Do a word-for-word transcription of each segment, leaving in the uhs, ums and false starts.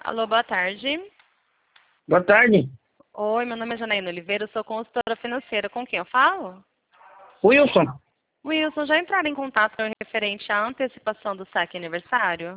Alô, boa tarde. Boa tarde. Oi, meu nome é Janaína Oliveira, eu sou consultora financeira. Com quem eu falo? Wilson. Wilson, já entraram em contato referente à antecipação do saque aniversário?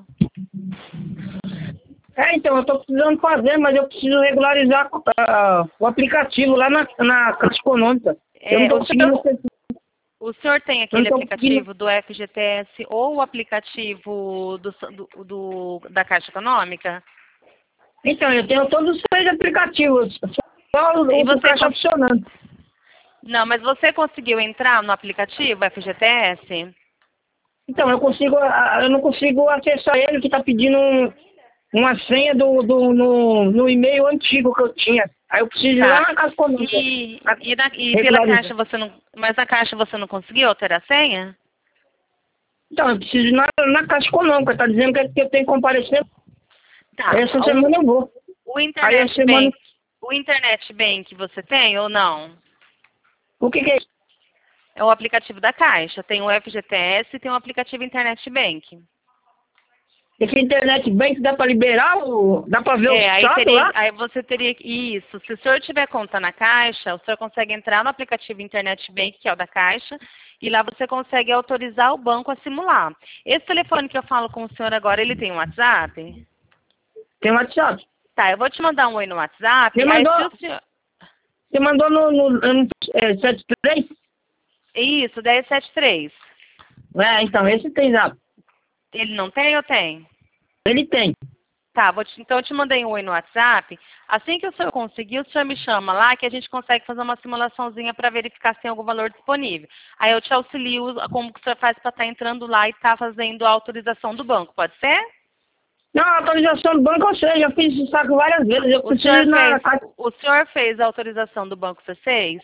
É, então, eu estou precisando fazer, mas eu preciso regularizar uh, o aplicativo lá na, na Caixa Econômica. Eu não É, estou o, senhor, conseguindo... o senhor tem Eu não aquele tô aplicativo conseguindo... do F G T S ou o aplicativo do, do, do- da Caixa Econômica? Então, eu tenho todos os três aplicativos, só o, E o do você Caixa cons- funcionando. Não, mas você conseguiu entrar no aplicativo F G T S? Então, eu consigo, ah, eu não consigo acessar ele, que está pedindo um, uma senha do, do, no, no e-mail antigo que eu tinha. Aí eu preciso ir lá Tá. na Caixa Econômica, E, a- e, na- e pela regularizar. Caixa você não... Mas na Caixa você não conseguiu alterar a senha? Então, eu preciso ir na, na Caixa Econômica, está dizendo que que eu tenho que comparecer. Aí Tá. essa O, semana eu vou. o Aí essa Internet semana... Bank, o Internet Bank você tem ou não? O que, que é isso? É o aplicativo da Caixa. Tem o F G T S e tem o aplicativo Internet Bank. Esse internet bank dá para liberar? O... Dá para ver o É, aí saldo teria, lá? aí você teria que- isso. Se o senhor tiver conta na Caixa, o senhor consegue entrar no aplicativo Internet Bank, que é o da Caixa, e lá você consegue autorizar o banco a simular. Esse telefone que eu falo com o senhor agora, ele tem um WhatsApp? Tem um WhatsApp. Tá, eu vou te mandar um oi no WhatsApp. Você Aí mandou, se o senhor... você mandou no, no, no é, setenta e três? Isso, dez setenta e três. É, então, esse tem zap. Ele não tem ou tem? Ele tem. Tá, vou te- então eu te mandei um oi no WhatsApp. Assim que o senhor conseguir, o senhor me chama lá que a gente consegue fazer uma simulaçãozinha para verificar se tem algum valor disponível. Aí eu te auxilio como que o senhor faz para estar entrando lá e estar fazendo a autorização do banco, pode ser? Não, a atualização do banco eu sei, já fiz esse saco várias vezes. Eu O preciso ir senhor na fez, caixa. o senhor fez a autorização do banco C seis?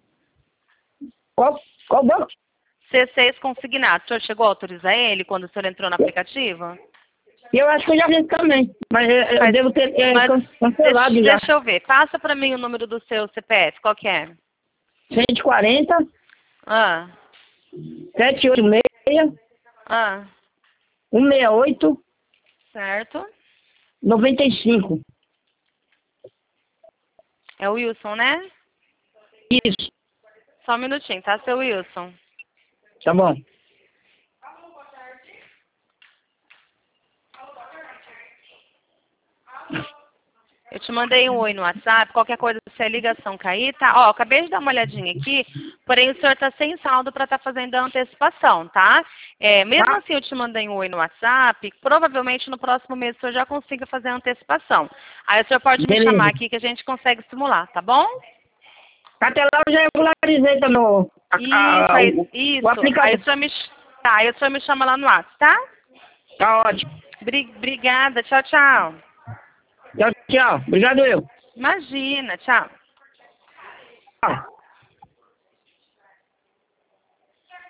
Qual, qual banco? C seis consignado. O senhor chegou a autorizar ele quando o senhor entrou no aplicativo? E eu acho que eu já fiz também. Mas é, eu Faz- devo ter é, mas can- cancelado deixa, já. deixa eu ver. Passa para mim o número do seu C P F. Qual que é? cento e quarenta, Ah, setecentos e oitenta e seis, ah, cento e sessenta e oito, certo. noventa e cinco. É o Wilson, né? Isso, Só um minutinho, tá, seu Wilson? tá bom. Eu te mandei um oi no WhatsApp, qualquer coisa, se a ligação cair, tá? Ó, acabei de dar uma olhadinha aqui, porém o senhor tá sem saldo para estar fazendo a antecipação, tá? É, mesmo Tá? assim eu te mandei um oi no WhatsApp, provavelmente no próximo mês o senhor já consiga fazer a antecipação. Aí o senhor pode me chamar Beleza. aqui que a gente consegue simular, tá bom? Até lá eu já regularizei também o, a- Isso, a- aí, o, o isso. Aí o aplicativo. senhor me, tá, aí o senhor me chama lá no WhatsApp, tá? Tá ótimo. Bri- Obrigada, tchau, tchau. Tchau, tchau. Obrigado eu. Imagina, tchau. Tchau.